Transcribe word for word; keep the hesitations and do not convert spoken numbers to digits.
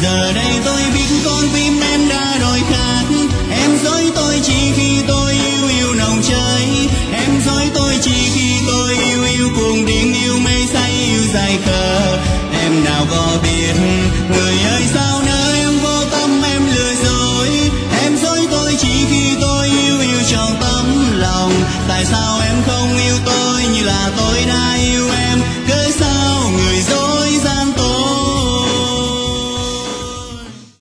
Giờ đây tôi biết con tim em đã đổi khác. Em dối tôi chỉ khi tôi yêu yêu nồng cháy. Em dối tôi chỉ khi tôi yêu yêu cuồng điên, yêu mê say yêu dài khờ. Em nào có biết người ơi sao nỡ em vô tâm em lừa dối. Em dối tôi chỉ khi tôi yêu yêu trọn tấm lòng. Tại sao em không